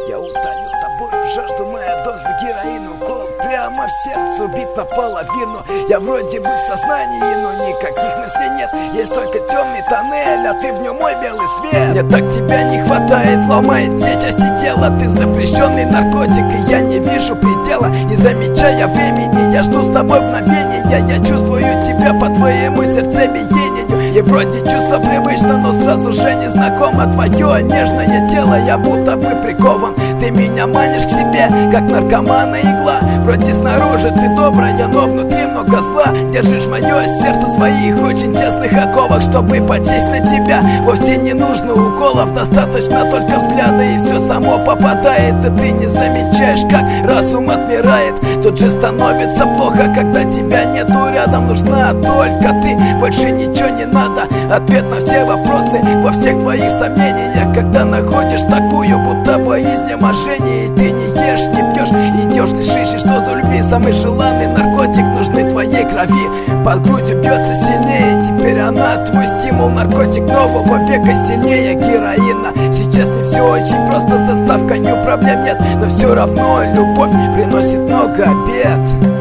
Я утолю тобою жажду, моя доза героина. Укол прямо в сердце, убит наполовину. Я вроде бы в сознании, но никаких мыслей нет. Есть только темный тоннель, а ты в нем мой белый свет. Мне так тебя не хватает, ломает все части тела. Ты запрещенный наркотик, и я не вижу предела. Не замечая времени, я жду с тобой мгновения. Я чувствую тебя по твоему сердцебиению. И вроде чувство привычно, но сразу же незнакомо. Твое нежное тело, я будто бы прикован. Ты меня манишь к себе, как наркомана игла. Вроде снаружи ты добрая, но внутри много зла. Держишь мое сердце в своих очень тесных оковах. Чтобы подсесть на тебя, вовсе не нужно уколов. Достаточно только взгляда, и все само попадает. И ты не замечаешь, как разум отмирает. Тут же становится плохо, когда тебя нету рядом. Нужна только ты, больше ничего не надо. Ответ на все вопросы во всех твоих сомнениях. Когда находишь такую, будто бы изнеможение. И ты не ешь, не пьешь, идешь, лишь ищешь дозу любви. Самый желанный наркотик нужны твоей крови. Под грудью бьется сильнее, теперь она твой стимул. Наркотик нового века сильнее героина. Сейчас не все очень просто, с доставкой проблем нет. Но все равно любовь приносит много бед.